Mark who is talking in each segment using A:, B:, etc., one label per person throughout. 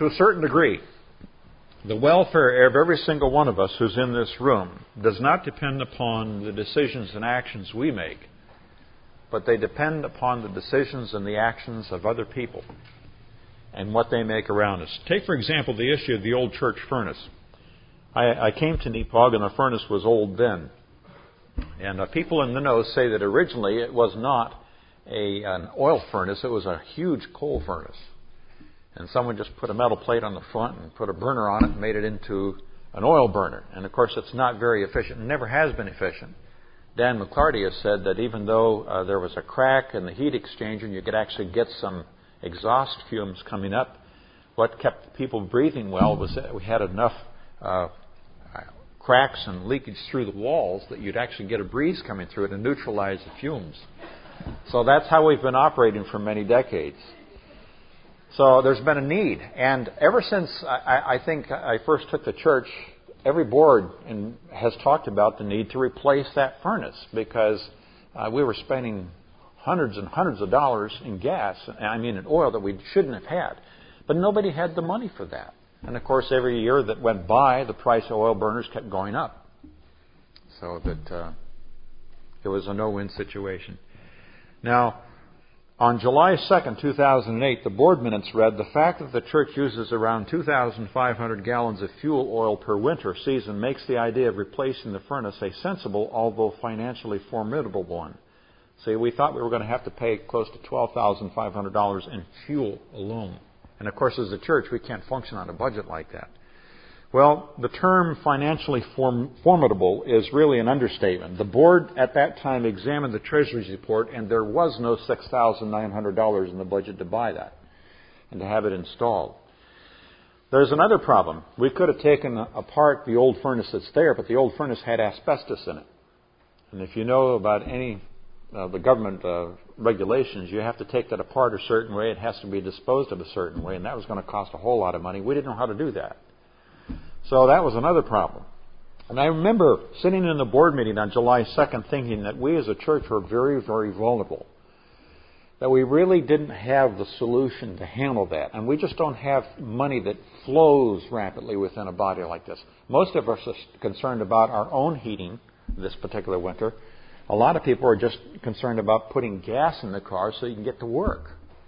A: to a certain degree, the welfare of every single one of us who's in this room does not depend upon the decisions and actions we make, but they depend upon the decisions and the actions of other people and what they make around us. Take, for example, the issue of the old church furnace. I came to Nepog and the furnace was old then. And people in the know say that originally it was not an oil furnace, it was a huge coal furnace. And someone just put a metal plate on the front and put a burner on it and made it into an oil burner. And of course it's not very efficient, and never has been efficient. Dan McClarty has said that even though there was a crack in the heat exchanger and you could actually get some exhaust fumes coming up, what kept people breathing well was that we had enough cracks and leakage through the walls that you'd actually get a breeze coming through it and neutralize the fumes. So that's how we've been operating for many decades. So there's been a need. And ever since I think I first took the church, every board has talked about the need to replace that furnace because we were spending hundreds and hundreds of dollars in gas, in oil that we shouldn't have had. But nobody had the money for that. And of course, every year that went by, the price of oil burners kept going up. So that it was a no-win situation. Now, on July 2nd, 2008, the board minutes read, the fact that the church uses around 2,500 gallons of fuel oil per winter season makes the idea of replacing the furnace a sensible, although financially formidable one. See, we thought we were going to have to pay close to $12,500 in fuel alone. And of course, as a church, we can't function on a budget like that. Well, the term financially formidable is really an understatement. The board at that time examined the Treasury's report, and there was no $6,900 in the budget to buy that and to have it installed. There's another problem. We could have taken apart the old furnace that's there, but the old furnace had asbestos in it. And if you know about any the government regulations, you have to take that apart a certain way. It has to be disposed of a certain way, and that was going to cost a whole lot of money. We didn't know how to do that. So that was another problem. And I remember sitting in the board meeting on July 2nd thinking that we as a church were very, very vulnerable. That we really didn't have the solution to handle that. And we just don't have money that flows rapidly within a body like this. Most of us are concerned about our own heating this particular winter. A lot of people are just concerned about putting gas in the car so you can get to work.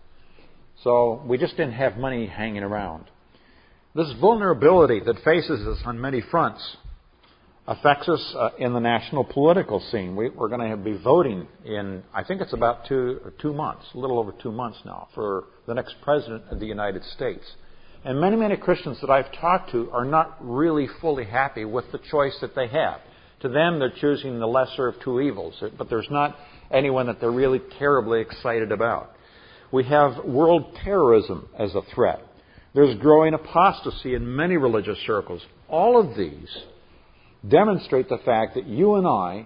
A: So we just didn't have money hanging around. This vulnerability that faces us on many fronts affects us in the national political scene. We're going to be voting in, I think it's about 2 months, a little over 2 months now, for the next president of the United States. And many, many Christians that I've talked to are not really fully happy with the choice that they have. To them, they're choosing the lesser of two evils, but there's not anyone that they're really terribly excited about. We have world terrorism as a threat. There's growing apostasy in many religious circles. All of these demonstrate the fact that you and I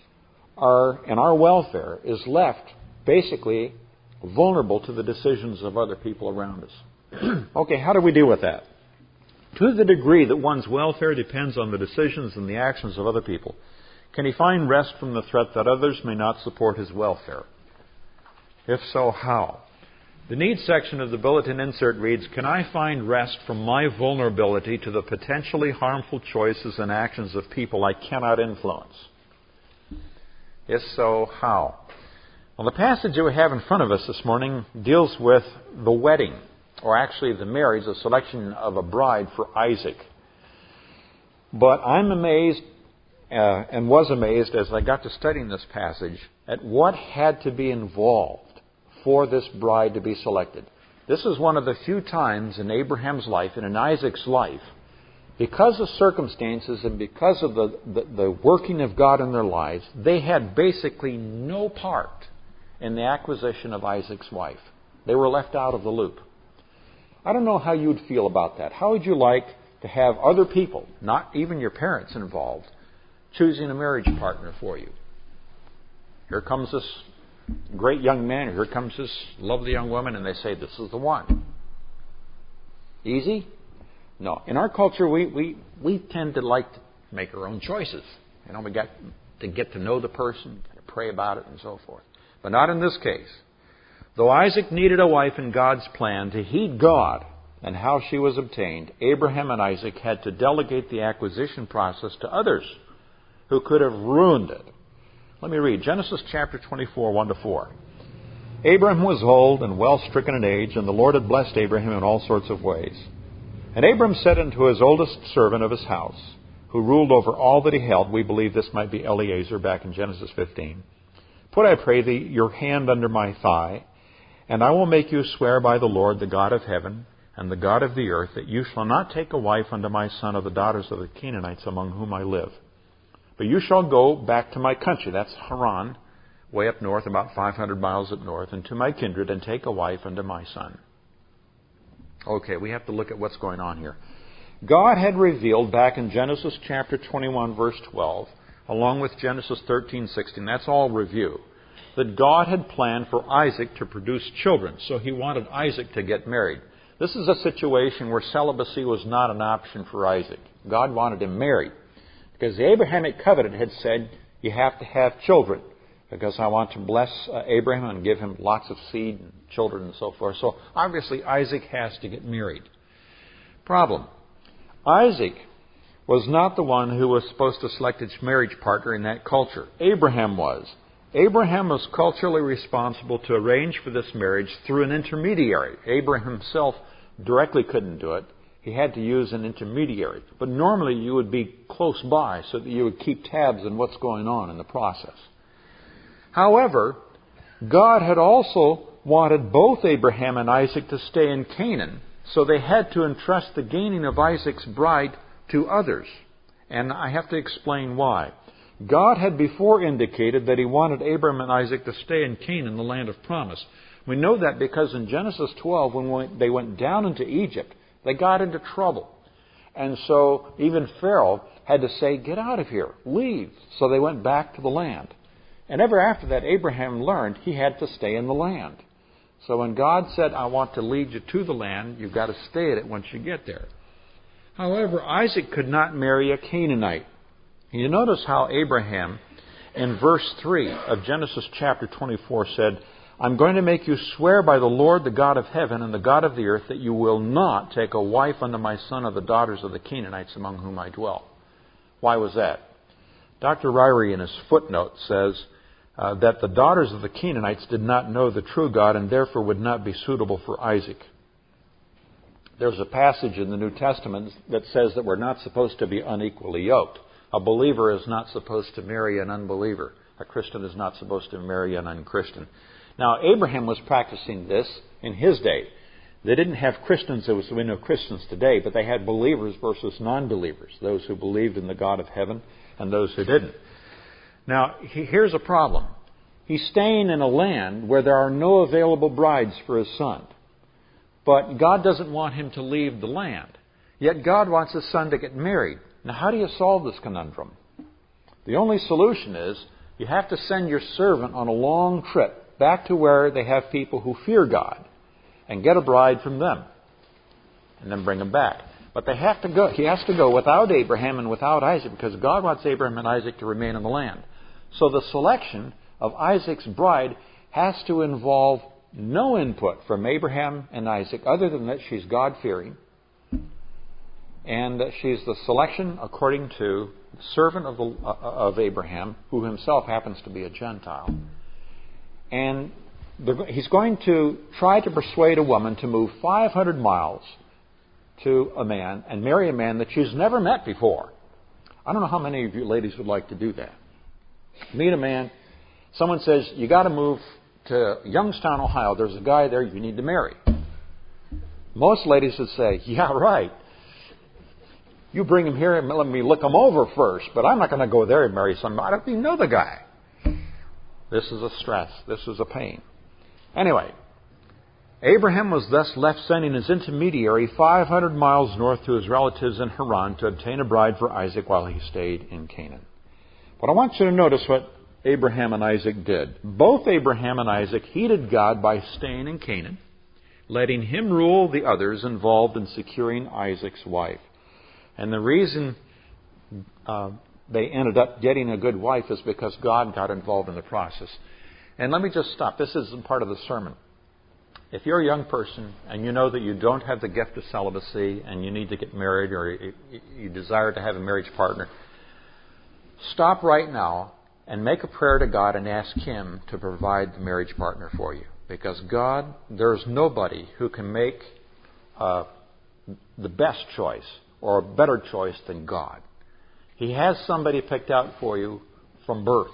A: and our welfare is left basically vulnerable to the decisions of other people around us. Okay, how do we deal with that? To the degree that one's welfare depends on the decisions and the actions of other people, can he find rest from the threat that others may not support his welfare? If so, how? The needs section of the bulletin insert reads, can I find rest from my vulnerability to the potentially harmful choices and actions of people I cannot influence? If so, how? Well, the passage that we have in front of us this morning deals with the wedding, or actually the marriage, the selection of a bride for Isaac. But I'm amazed and was amazed as I got to studying this passage at what had to be involved for this bride to be selected. This is one of the few times in Abraham's life and in Isaac's life, because of circumstances and because of the working of God in their lives, they had basically no part in the acquisition of Isaac's wife. They were left out of the loop. I don't know how you'd feel about that. How would you like to have other people, not even your parents involved, choosing a marriage partner for you? Here comes this great young man, here comes this lovely young woman, and they say, this is the one. Easy? No. In our culture, we tend to like to make our own choices. You know, we got to get to know the person, to pray about it, and so forth. But not in this case. Though Isaac needed a wife in God's plan, to heed God and how she was obtained, Abraham and Isaac had to delegate the acquisition process to others who could have ruined it. Let me read Genesis chapter 24, 1-4. Abraham was old and well stricken in age, and the Lord had blessed Abraham in all sorts of ways. And Abraham said unto his oldest servant of his house, who ruled over all that he held, we believe this might be Eliezer back in Genesis 15, put, I pray thee, your hand under my thigh, and I will make you swear by the Lord, the God of heaven, and the God of the earth, that you shall not take a wife unto my son of the daughters of the Canaanites among whom I live. But you shall go back to my country, that's Haran, way up north, about 500 miles up north, and to my kindred, and take a wife unto my son. Okay, we have to look at what's going on here. God had revealed back in Genesis chapter 21, verse 12, along with Genesis 13, 16, that's all review, that God had planned for Isaac to produce children, so he wanted Isaac to get married. This is a situation where celibacy was not an option for Isaac. God wanted him married, because the Abrahamic covenant had said, you have to have children, because I want to bless Abraham and give him lots of seed and children and so forth. So obviously Isaac has to get married. Problem. Isaac was not the one who was supposed to select his marriage partner in that culture. Abraham was. Abraham was culturally responsible to arrange for this marriage through an intermediary. Abraham himself directly couldn't do it. He had to use an intermediary. But normally you would be close by so that you would keep tabs on what's going on in the process. However, God had also wanted both Abraham and Isaac to stay in Canaan, so they had to entrust the gaining of Isaac's bride to others. And I have to explain why. God had before indicated that He wanted Abraham and Isaac to stay in Canaan, the land of promise. We know that because in Genesis 12, when they went down into Egypt, they got into trouble. And so even Pharaoh had to say, get out of here, leave. So they went back to the land. And ever after that, Abraham learned he had to stay in the land. So when God said, I want to lead you to the land, you've got to stay at it once you get there. However, Isaac could not marry a Canaanite. You notice how Abraham, in verse 3 of Genesis chapter 24, said, I'm going to make you swear by the Lord, the God of heaven, and the God of the earth, that you will not take a wife unto my son of the daughters of the Canaanites among whom I dwell. Why was that? Dr. Ryrie, in his footnote, says that the daughters of the Canaanites did not know the true God and therefore would not be suitable for Isaac. There's a passage in the New Testament that says that we're not supposed to be unequally yoked. A believer is not supposed to marry an unbeliever. A Christian is not supposed to marry an unchristian. Now, Abraham was practicing this in his day. They didn't have Christians as we know Christians today, but they had believers versus non-believers, those who believed in the God of heaven and those who didn't. Now, here's a problem. He's staying in a land where there are no available brides for his son. But God doesn't want him to leave the land. Yet God wants his son to get married. Now, how do you solve this conundrum? The only solution is you have to send your servant on a long trip back to where they have people who fear God and get a bride from them and then bring them back. But they have to go. He has to go without Abraham and without Isaac because God wants Abraham and Isaac to remain in the land. So the selection of Isaac's bride has to involve no input from Abraham and Isaac other than that she's God-fearing and that she's the selection according to the servant of Abraham, who himself happens to be a Gentile. And he's going to try to persuade a woman to move 500 miles to a man and marry a man that she's never met before. I don't know how many of you ladies would like to do that. Meet a man. Someone says, you got to move to Youngstown, Ohio. There's a guy there you need to marry. Most ladies would say, yeah, right. You bring him here and let me look him over first, but I'm not going to go there and marry somebody. I don't even know the guy. This is a stress. This is a pain. Anyway, Abraham was thus left sending his intermediary 500 miles north to his relatives in Haran to obtain a bride for Isaac while he stayed in Canaan. But I want you to notice what Abraham and Isaac did. Both Abraham and Isaac heeded God by staying in Canaan, letting Him rule the others involved in securing Isaac's wife. And the reason they ended up getting a good wife is because God got involved in the process. And let me just stop. This isn't part of the sermon. If you're a young person and you know that you don't have the gift of celibacy and you need to get married or you desire to have a marriage partner, stop right now and make a prayer to God and ask Him to provide the marriage partner for you. Because God, there's nobody who can make the best choice or a better choice than God. He has somebody picked out for you from birth.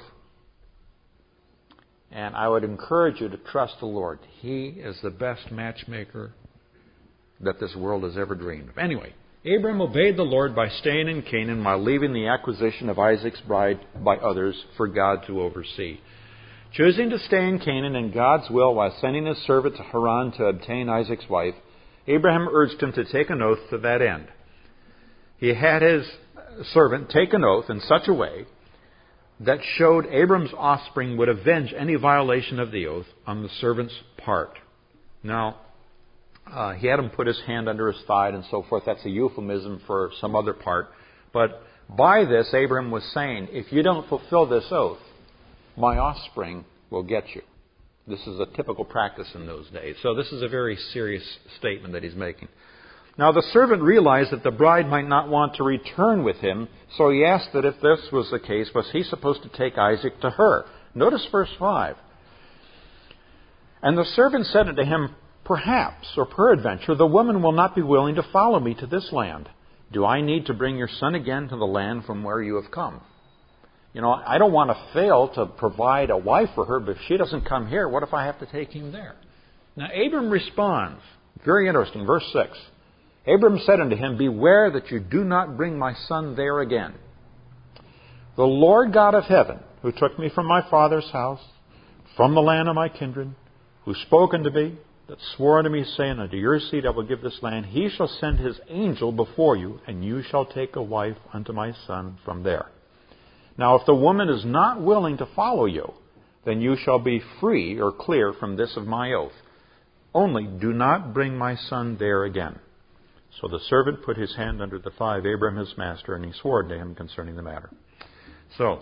A: And I would encourage you to trust the Lord. He is the best matchmaker that this world has ever dreamed of. Anyway, Abram obeyed the Lord by staying in Canaan while leaving the acquisition of Isaac's bride by others for God to oversee. Choosing to stay in Canaan in God's will while sending his servant to Haran to obtain Isaac's wife, Abraham urged him to take an oath to that end. He had his servant take an oath in such a way that showed Abram's offspring would avenge any violation of the oath on the servant's part. Now, he had him put his hand under his thigh and so forth. That's a euphemism for some other part. But by this, Abram was saying, if you don't fulfill this oath, my offspring will get you. This is a typical practice in those days. So this is a very serious statement that he's making. Now the servant realized that the bride might not want to return with him, so he asked that if this was the case, was he supposed to take Isaac to her? Notice verse 5. And the servant said unto him, perhaps, or peradventure, the woman will not be willing to follow me to this land. Do I need to bring your son again to the land from where you have come? You know, I don't want to fail to provide a wife for her, but if she doesn't come here, what if I have to take him there? Now Abram responds, very interesting, verse 6. Abram said unto him, beware that you do not bring my son there again. The Lord God of heaven, who took me from my father's house, from the land of my kindred, who spoke unto me, that swore unto me, saying, unto your seed I will give this land, he shall send his angel before you, and you shall take a wife unto my son from there. Now if the woman is not willing to follow you, then you shall be free or clear from this of my oath. Only do not bring my son there again. So the servant put his hand under the thigh of Abram his master, and he swore to him concerning the matter. So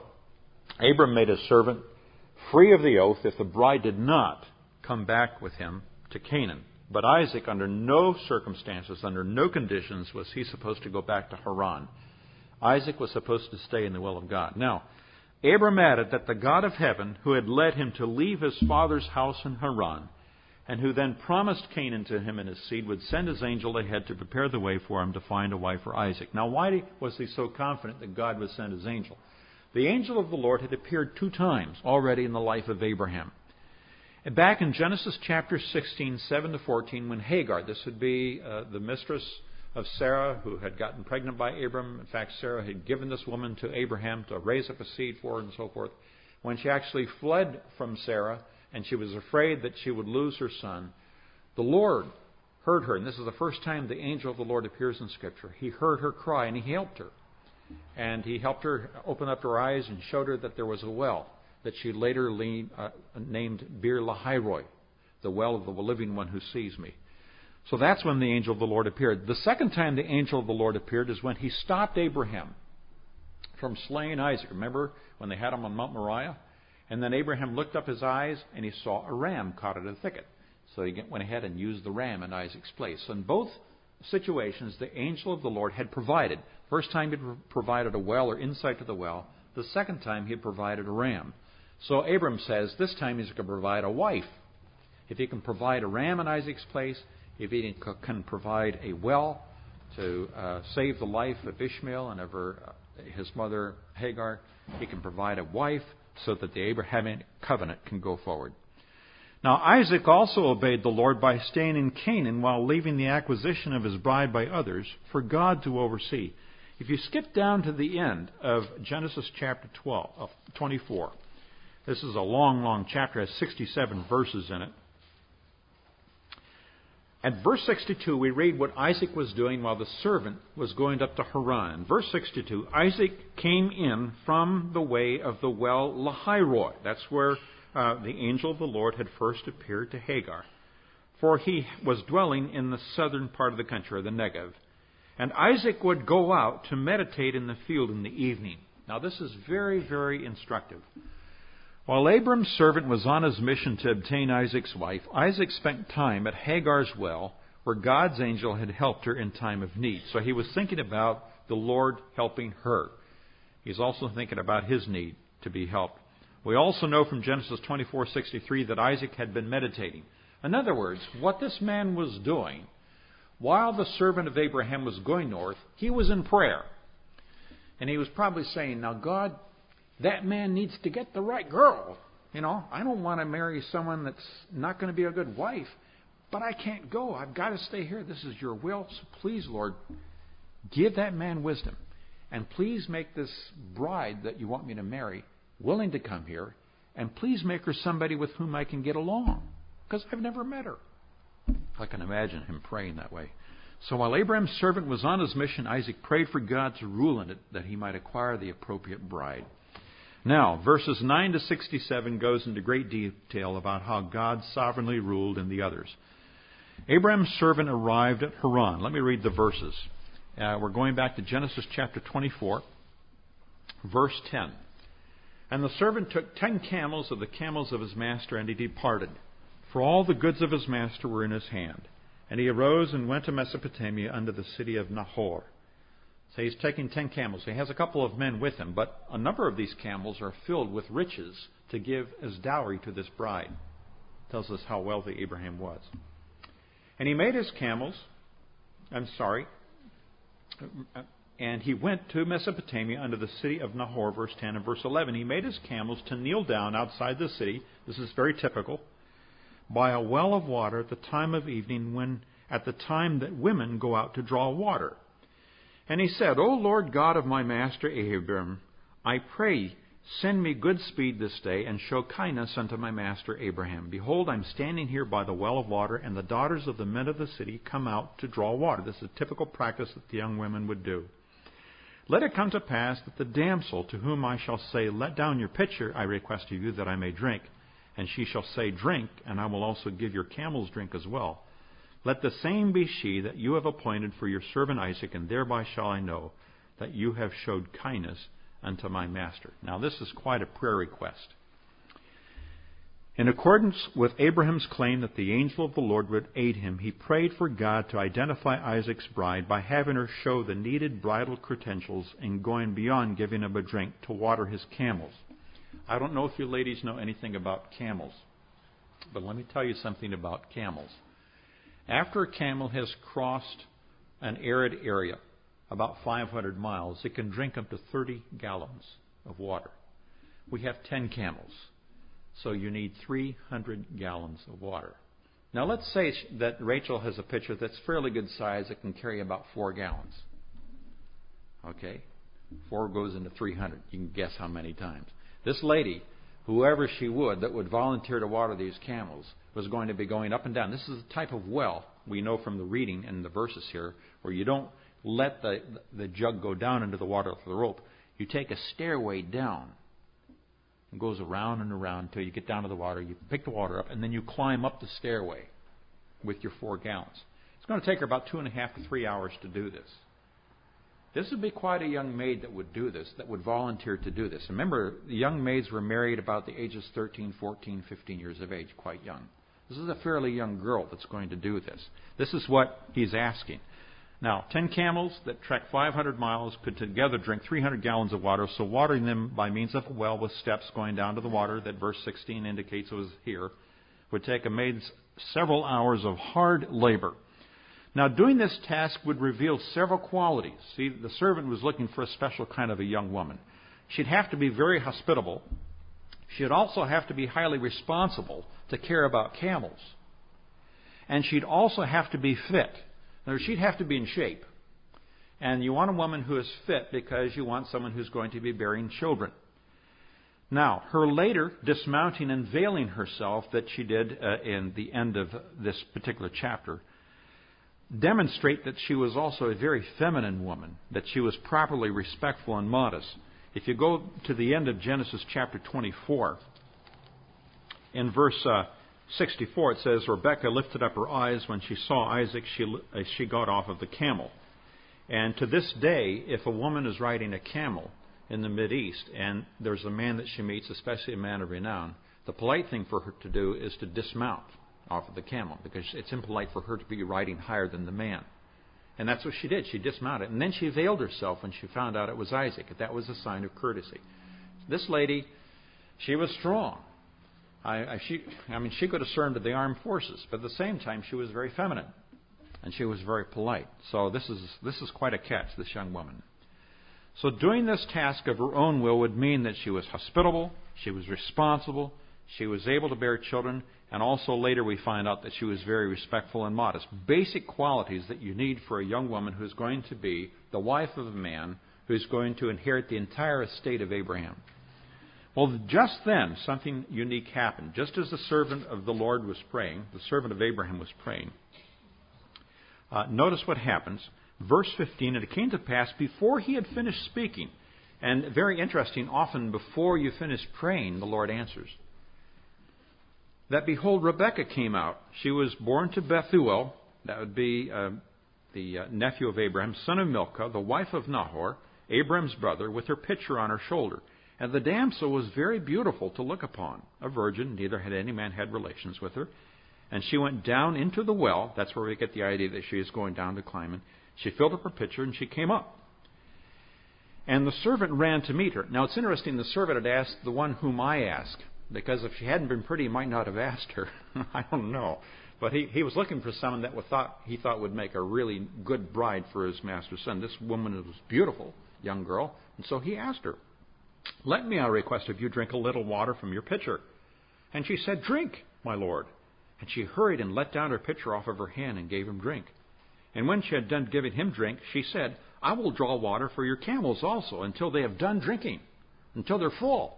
A: Abram made his servant free of the oath if the bride did not come back with him to Canaan. But Isaac, under no circumstances, under no conditions, was he supposed to go back to Haran. Isaac was supposed to stay in the will of God. Now, Abram added that the God of heaven, who had led him to leave his father's house in Haran, and who then promised Canaan to him and his seed, would send his angel ahead to prepare the way for him to find a wife for Isaac. Now, why was he so confident that God would send his angel? The angel of the Lord had appeared 2 times already in the life of Abraham. And back in Genesis chapter 16, 7-14, when Hagar, this would be the mistress of Sarah, who had gotten pregnant by Abram. In fact, Sarah had given this woman to Abraham to raise up a seed for her and so forth. When she actually fled from Sarah, and she was afraid that she would lose her son, the Lord heard her. And this is the first time the angel of the Lord appears in Scripture. He heard her cry, and he helped her. And he helped her open up her eyes and showed her that there was a well that she later named Bir Lahairoi, the well of the living one who sees me. So that's when the angel of the Lord appeared. The second time the angel of the Lord appeared is when he stopped Abraham from slaying Isaac. Remember when they had him on Mount Moriah? And then Abraham looked up his eyes and he saw a ram caught in a thicket. So he went ahead and used the ram in Isaac's place. So in both situations, the angel of the Lord had provided. First time he provided a well or insight to the well. The second time he provided a ram. So Abram says this time he's going to provide a wife. If he can provide a ram in Isaac's place, if he can provide a well to save the life of Ishmael and of his mother Hagar, he can provide a wife so that the Abrahamic covenant can go forward. Now Isaac also obeyed the Lord by staying in Canaan while leaving the acquisition of his bride by others for God to oversee. If you skip down to the end of Genesis chapter 24, this is a long, long chapter. It has 67 verses in it. At verse 62, we read what Isaac was doing while the servant was going up to Haran. Verse 62, Isaac came in from the way of the well Lahairoi. That's where the angel of the Lord had first appeared to Hagar. For he was dwelling in the southern part of the country, or the Negev. And Isaac would go out to meditate in the field in the evening. Now this is very, very instructive.
B: While Abram's servant was on his mission to obtain Isaac's wife, Isaac spent time at Hagar's well, where God's angel had helped her in time of need. So he was thinking about the Lord helping her. He's also thinking about his need to be helped. We also know from Genesis 24:63 that Isaac had been meditating. In other words, what this man was doing, while the servant of Abraham was going north, he was in prayer. And he was probably saying, now God, that man needs to get the right girl. I don't want to marry someone that's not going to be a good wife, but I can't go. I've got to stay here. This is your will. So please, Lord, give that man wisdom. And please make this bride that you want me to marry willing to come here. And please make her somebody with whom I can get along, because I've never met her. I can imagine him praying that way. So while Abraham's servant was on his mission, Isaac prayed for God to rule in it, that he might acquire the appropriate bride. Now, verses 9 to 67 goes into great detail about how God sovereignly ruled in the others. Abraham's servant arrived at Haran. Let me read the verses. We're going back to Genesis chapter 24, verse 10. And the servant took 10 camels of the camels of his master, and he departed, for all the goods of his master were in his hand. And he arose and went to Mesopotamia unto the city of Nahor. So he's taking 10 camels. He has a couple of men with him, but a number of these camels are filled with riches to give as dowry to this bride. Tells us how wealthy Abraham was. And he made his camels, and he went to Mesopotamia unto the city of Nahor, verse 10 and verse 11. He made his camels to kneel down outside the city. This is very typical. By a well of water at the time of evening, when at the time that women go out to draw water. And he said, O Lord God of my master Abram, I pray, send me good speed this day, and show kindness unto my master Abraham. Behold, I'm standing here by the well of water, and the daughters of the men of the city come out to draw water. This is a typical practice that the young women would do. Let it come to pass that the damsel to whom I shall say, Let down your pitcher, I request of you, that I may drink. And she shall say, Drink, and I will also give your camels drink as well. Let the same be she that you have appointed for your servant Isaac, and thereby shall I know that you have showed kindness unto my master. Now this is quite a prayer request. In accordance with Abraham's claim that the angel of the Lord would aid him, he prayed for God to identify Isaac's bride by having her show the needed bridal credentials and going beyond giving him a drink to water his camels. I don't know if you ladies know anything about camels, but let me tell you something about camels. After a camel has crossed an arid area, about 500 miles, it can drink up to 30 gallons of water. We have 10 camels, so you need 300 gallons of water. Now let's say that Rachel has a pitcher that's fairly good size. It can carry about 4 gallons. Okay? 4 goes into 300. You can guess how many times. This lady, whoever she would, that would volunteer to water these camels, was going to be going up and down. This is the type of well we know from the reading and the verses here, where you don't let the jug go down into the water with the rope. You take a stairway down. It goes around and around until you get down to the water. You pick the water up, and then you climb up the stairway with your 4 gallons. It's going to take her about 2.5 to 3 hours to do this. This would be quite a young maid that would do this, that would volunteer to do this. Remember, the young maids were married about the ages 13, 14, 15 years of age, quite young. This is a fairly young girl that's going to do this. This is what he's asking. Now, 10 camels that trek 500 miles could together drink 300 gallons of water, so watering them by means of a well with steps going down to the water that verse 16 indicates was here, would take a maid's several hours of hard labor. Now, doing this task would reveal several qualities. See, the servant was looking for a special kind of a young woman. She'd have to be very hospitable. She'd also have to be highly responsible to care about camels. And she'd also have to be fit. Now, she'd have to be in shape. And you want a woman who is fit because you want someone who's going to be bearing children. Now, her later dismounting and veiling herself that she did in the end of this particular chapter demonstrate that she was also a very feminine woman, that she was properly respectful and modest. If you go to the end of Genesis chapter 24, in verse 64, it says, Rebekah lifted up her eyes when she saw Isaac, she got off of the camel. And to this day, if a woman is riding a camel, in the Mideast, and there's a man that she meets, especially a man of renown, the polite thing for her to do is to dismount off of the camel, because it's impolite for her to be riding higher than the man. And that's what she did. She dismounted. And then she veiled herself when she found out it was Isaac. That was a sign of courtesy. This lady, she was strong. She could have served in the armed forces, but at the same time, she was very feminine. And she was very polite. So this is quite a catch, this young woman. So doing this task of her own will would mean that she was hospitable, she was responsible, she was able to bear children, and also later we find out that she was very respectful and modest. Basic qualities that you need for a young woman who's going to be the wife of a man who's going to inherit the entire estate of Abraham. Well, just then, something unique happened. Just as the servant of the Lord was praying, the servant of Abraham was praying, notice what happens. Verse 15, and it came to pass before he had finished speaking, and very interesting, often before you finish praying, the Lord answers, that behold, Rebekah came out. She was born to Bethuel, that would be the nephew of Abraham, son of Milcah, the wife of Nahor, Abraham's brother, with her pitcher on her shoulder. And the damsel was very beautiful to look upon, a virgin, neither had any man had relations with her. And she went down into the well. That's where we get the idea that she is going down to climb. She filled up her pitcher, and she came up. And the servant ran to meet her. Now, it's interesting, the servant had asked the one whom I ask, because if she hadn't been pretty, he might not have asked her. I don't know. But he was looking for someone that he thought would make a really good bride for his master's son. This woman was a beautiful young girl, and so he asked her, let me, I request of you, drink a little water from your pitcher. And she said, drink, my lord. And she hurried and let down her pitcher off of her hand and gave him drink. And when she had done giving him drink, she said, I will draw water for your camels also until they have done drinking, until they're full.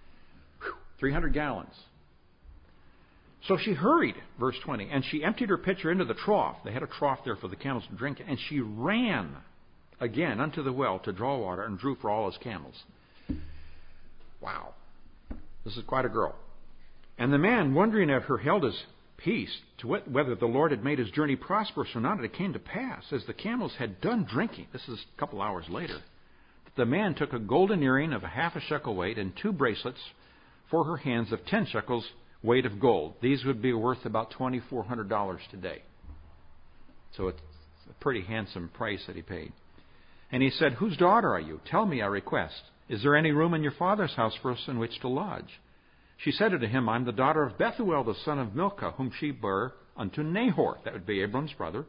B: 300 gallons. So she hurried, verse 20, and she emptied her pitcher into the trough. They had a trough there for the camels to drink, and she ran again unto the well to draw water and drew for all his camels. Wow. This is quite a girl. And the man, wondering at her, held his peace to whether the Lord had made his journey prosperous or not. And it came to pass, as the camels had done drinking, this is a couple hours later, that the man took a golden earring of 1/2 shekel weight and 2 bracelets for her hands of 10 shekels weight of gold. These would be worth about $2,400 today. So it's a pretty handsome price that he paid. And he said, whose daughter are you? Tell me, I request. Is there any room in your father's house for us in which to lodge? She said unto him, I'm the daughter of Bethuel, the son of Milcah, whom she bare unto Nahor. That would be Abram's brother.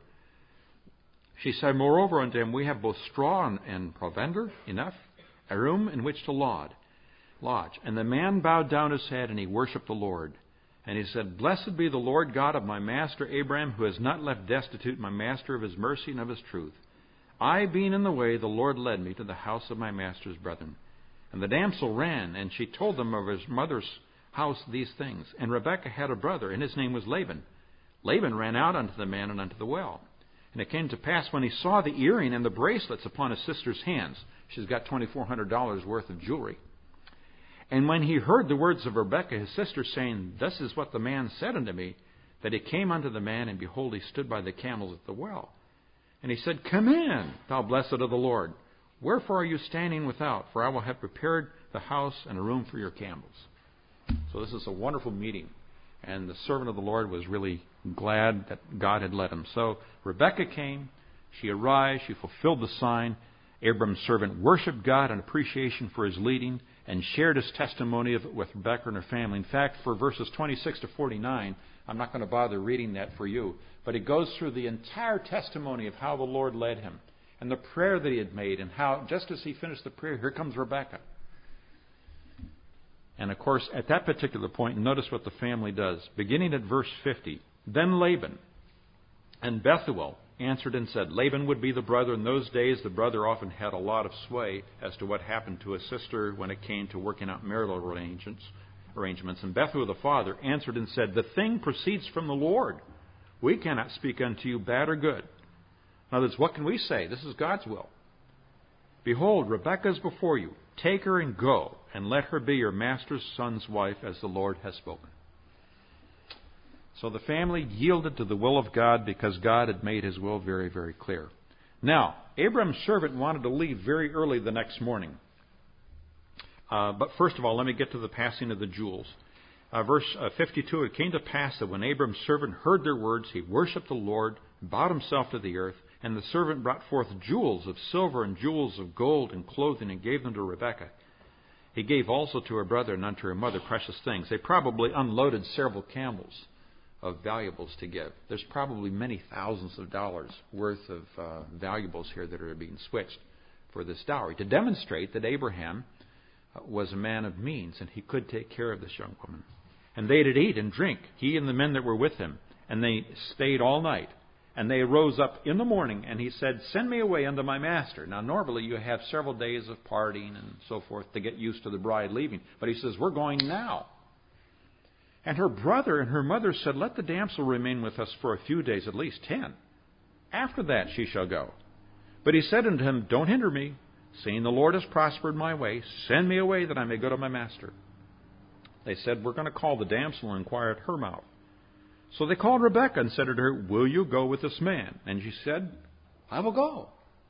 B: She said, moreover unto him, we have both straw and provender enough, a room in which to lodge. And the man bowed down his head, and he worshipped the Lord. And he said, blessed be the Lord God of my master Abraham, who has not left destitute my master of his mercy and of his truth. I being in the way, the Lord led me to the house of my master's brethren. And the damsel ran, and she told them of his mother's house these things. And Rebekah had a brother, and his name was Laban. Laban ran out unto the man and unto the well. And it came to pass, when he saw the earring and the bracelets upon his sister's hands, she's got $2,400 worth of jewelry. And when he heard the words of Rebekah, his sister, saying, thus is what the man said unto me, that he came unto the man, and behold, he stood by the camels at the well. And he said, come in, thou blessed of the Lord. Wherefore are you standing without? For I will have prepared the house and a room for your camels. So this is a wonderful meeting. And the servant of the Lord was really glad that God had led him. So Rebekah came. She arrived. She fulfilled the sign. Abram's servant worshipped God in appreciation for his leading and shared his testimony of it with Rebekah and her family. In fact, for verses 26 to 49, I'm not going to bother reading that for you, but it goes through the entire testimony of how the Lord led him and the prayer that he had made, and how, just as he finished the prayer, here comes Rebekah. And of course, at that particular point, notice what the family does. Beginning at verse 50, then Laban and Bethuel answered and said, Laban would be the brother. In those days, the brother often had a lot of sway as to what happened to his sister when it came to working out marital arrangements. And Bethuel the father answered and said, the thing proceeds from the Lord. We cannot speak unto you bad or good. In other words, what can we say? This is God's will. Behold, Rebekah is before you. Take her and go, and let her be your master's son's wife, as the Lord has spoken. So the family yielded to the will of God because God had made his will very, very clear. Now, Abram's servant wanted to leave very early the next morning. But first of all, let me get to the passing of the jewels. Verse 52, it came to pass that when Abram's servant heard their words, he worshipped the Lord, bowed himself to the earth, and the servant brought forth jewels of silver and jewels of gold and clothing and gave them to Rebekah. He gave also to her brother and unto her mother precious things. They probably unloaded several camels of valuables to give. There's probably many thousands of dollars worth of valuables here that are being switched for this dowry to demonstrate that Abraham was a man of means and he could take care of this young woman. And they did eat and drink, he and the men that were with him, and they stayed all night. And they rose up in the morning, and he said, "Send me away unto my master." Now, normally you have several days of partying and so forth to get used to the bride leaving. But he says, "We're going now." And her brother and her mother said, "Let the damsel remain with us for a few days, at least 10. After that she shall go." But he said unto him, "Don't hinder me, seeing the Lord has prospered my way. Send me away that I may go to my master." They said, "We're going to call the damsel and inquire at her mouth." So they called Rebekah and said to her, "Will you go with this man?" And she said, "I will go.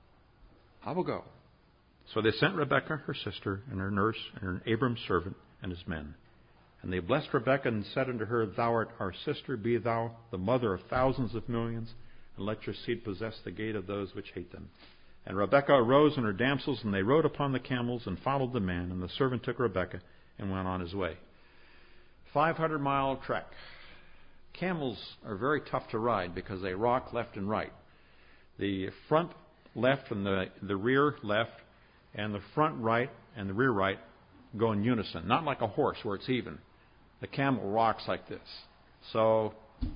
B: I will go." So they sent Rebekah, her sister, and her nurse, and Abram's servant, and his men. And they blessed Rebekah and said unto her, "Thou art our sister, be thou the mother of thousands of millions, and let your seed possess the gate of those which hate them." And Rebekah arose and her damsels, and they rode upon the camels and followed the man. And the servant took Rebekah and went on his way. 500-mile trek. Camels are very tough to ride because they rock left and right. The front left and the rear left and the front right and the rear right go in unison, not like a horse where it's even. The camel rocks like this. So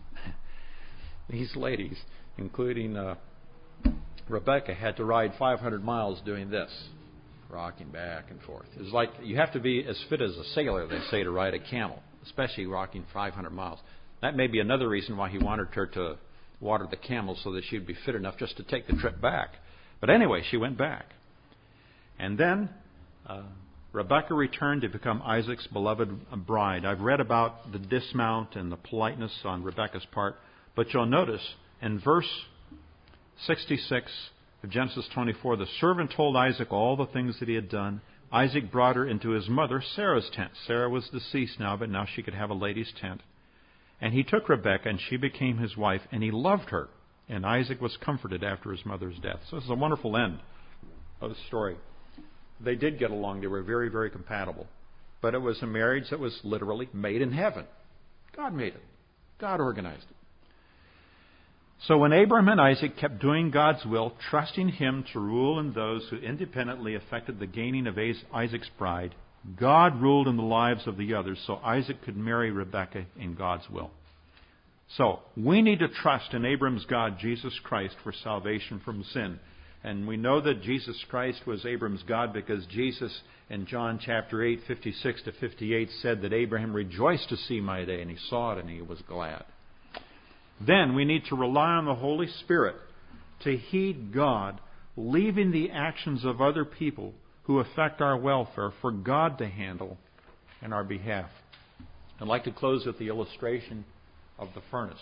B: these ladies, including Rebekah, had to ride 500 miles doing this, rocking back and forth. It's like you have to be as fit as a sailor, they say, to ride a camel, especially rocking 500 miles. That may be another reason why he wanted her to water the camels so that she'd be fit enough just to take the trip back. But anyway, she went back. And then Rebekah returned to become Isaac's beloved bride. I've read about the dismount and the politeness on Rebekah's part, but you'll notice in verse 66 of Genesis 24, the servant told Isaac all the things that he had done. Isaac brought her into his mother Sarah's tent. Sarah was deceased now, but now she could have a lady's tent. And he took Rebekah, and she became his wife, and he loved her. And Isaac was comforted after his mother's death. So this is a wonderful end of the story. They did get along. They were very, very compatible. But it was a marriage that was literally made in heaven. God made it. God organized it. So when Abraham and Isaac kept doing God's will, trusting Him to rule in those who independently affected the gaining of Isaac's bride, God ruled in the lives of the others so Isaac could marry Rebekah in God's will. So we need to trust in Abraham's God, Jesus Christ, for salvation from sin. And we know that Jesus Christ was Abraham's God because Jesus in John chapter 8, 56 to 58 said that Abraham rejoiced to see my day, and he saw it and he was glad. Then we need to rely on the Holy Spirit to heed God, leaving the actions of other people who affect our welfare for God to handle in our behalf. I'd like to close with the illustration of the furnace.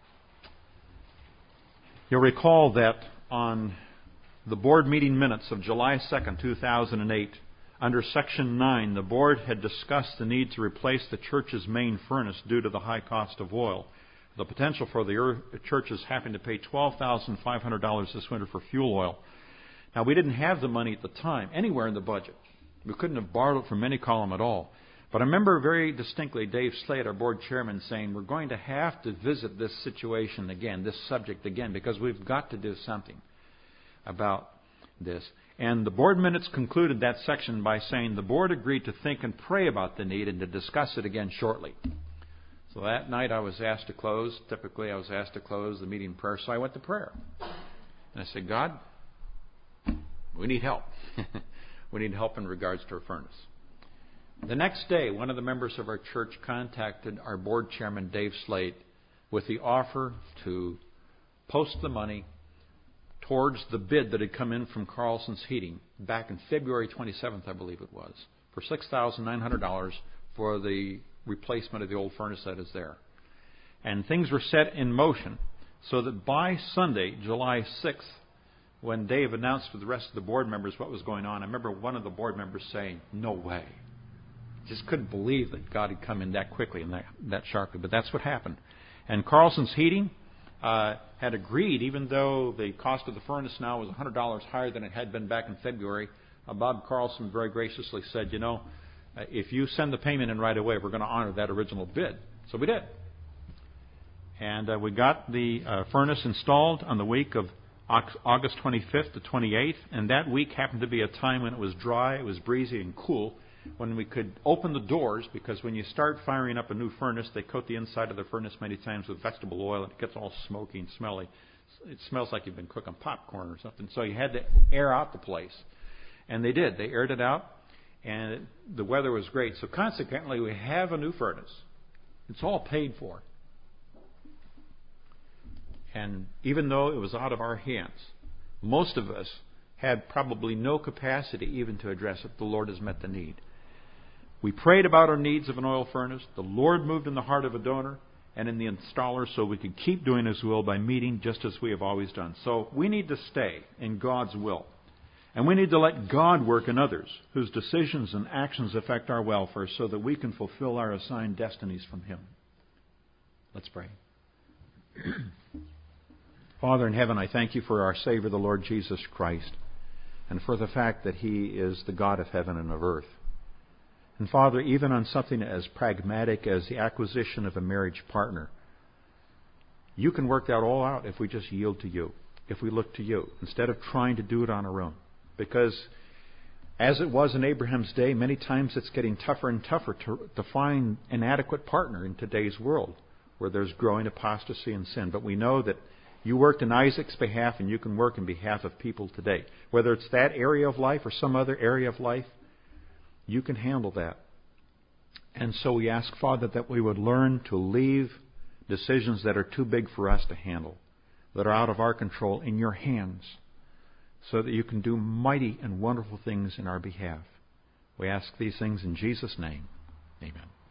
B: You'll recall that on the board meeting minutes of July 2nd, 2008, under Section 9, the board had discussed the need to replace the church's main furnace due to the high cost of oil. The potential for the churches having to pay $12,500 this winter for fuel oil. Now, we didn't have the money at the time anywhere in the budget. We couldn't have borrowed it from any column at all. But I remember very distinctly Dave Slade, our board chairman, saying, we're going to have to visit this situation again, this subject again, because we've got to do something about this. And the board minutes concluded that section by saying the board agreed to think and pray about the need and to discuss it again shortly. So that night I was asked to close. Typically I was asked to close the meeting in prayer, so I went to prayer. And I said, God, we need help. We need help in regards to our furnace. The next day, one of the members of our church contacted our board chairman, Dave Slade, with the offer to post the money towards the bid that had come in from Carlson's Heating back in February 27th, I believe it was, for $6,900 for the replacement of the old furnace that is there. And things were set in motion so that by Sunday, July 6th, when Dave announced to the rest of the board members what was going on, I remember one of the board members saying, no way. Just couldn't believe that God had come in that quickly and that sharply. But that's what happened. And Carlson's Heating had agreed, even though the cost of the furnace now was $100 higher than it had been back in February, Bob Carlson very graciously said, if you send the payment in right away, we're going to honor that original bid. So we did. And we got the furnace installed on the week of August 25th to 28th. And that week happened to be a time when it was dry, it was breezy and cool, when we could open the doors, because when you start firing up a new furnace, they coat the inside of the furnace many times with vegetable oil, and it gets all smoky and smelly. It smells like you've been cooking popcorn or something. So you had to air out the place. And they did. They aired it out, and the weather was great. So consequently, we have a new furnace. It's all paid for. And even though it was out of our hands, most of us had probably no capacity even to address it. The Lord has met the need. We prayed about our needs of an oil furnace. The Lord moved in the heart of a donor and in the installer so we could keep doing His will by meeting just as we have always done. So we need to stay in God's will. And we need to let God work in others whose decisions and actions affect our welfare so that we can fulfill our assigned destinies from Him. Let's pray. Father in heaven, I thank You for our Savior, the Lord Jesus Christ, and for the fact that He is the God of heaven and of earth. And Father, even on something as pragmatic as the acquisition of a marriage partner, You can work that all out if we just yield to You, if we look to You, instead of trying to do it on our own. Because as it was in Abraham's day, many times it's getting tougher and tougher to find an adequate partner in today's world where there's growing apostasy and sin. But we know that You worked in Isaac's behalf, and You can work in behalf of people today. Whether it's that area of life or some other area of life, You can handle that. And so we ask, Father, that we would learn to leave decisions that are too big for us to handle, that are out of our control, in Your hands, so that You can do mighty and wonderful things in our behalf. We ask these things in Jesus' name. Amen.